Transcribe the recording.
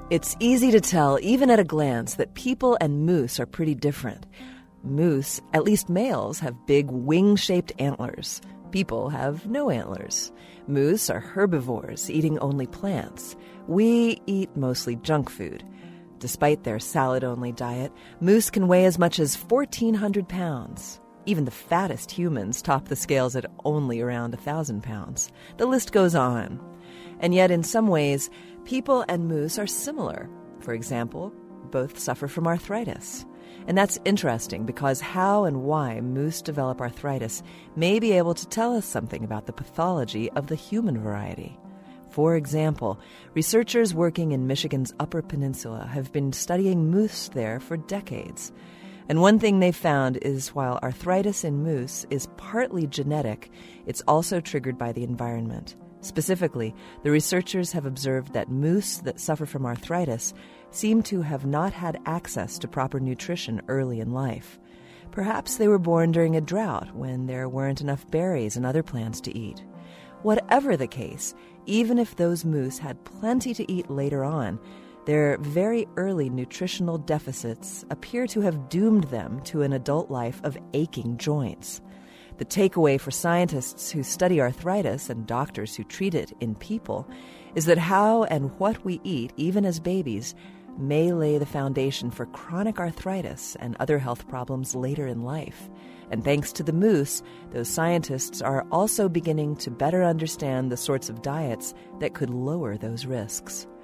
It's easy to tell, even at a glance, that people and moose are pretty different. Moose, at least males, have big wing-shaped antlers. People have no antlers. Moose are herbivores, eating only plants. We eat mostly junk food. Despite their salad-only diet, moose can weigh as much as 1,400 pounds. Even the fattest humans top the scales at only around 1,000 pounds. The list goes on. And yet, in some ways, people and moose are similar. For example, both suffer from arthritis. And that's interesting because how and why moose develop arthritis may be able to tell us something about the pathology of the human variety. For example, researchers working in Michigan's Upper Peninsula have been studying moose there for decades. And one thing they found is while arthritis in moose is partly genetic, it's also triggered by the environment. Specifically, the researchers have observed that moose that suffer from arthritis seem to have not had access to proper nutrition early in life. Perhaps they were born during a drought when there weren't enough berries and other plants to eat. Whatever the case, even if those moose had plenty to eat later on, their very early nutritional deficits appear to have doomed them to an adult life of aching joints. The takeaway for scientists who study arthritis and doctors who treat it in people is that how and what we eat, even as babies, may lay the foundation for chronic arthritis and other health problems later in life. And thanks to the moose, those scientists are also beginning to better understand the sorts of diets that could lower those risks.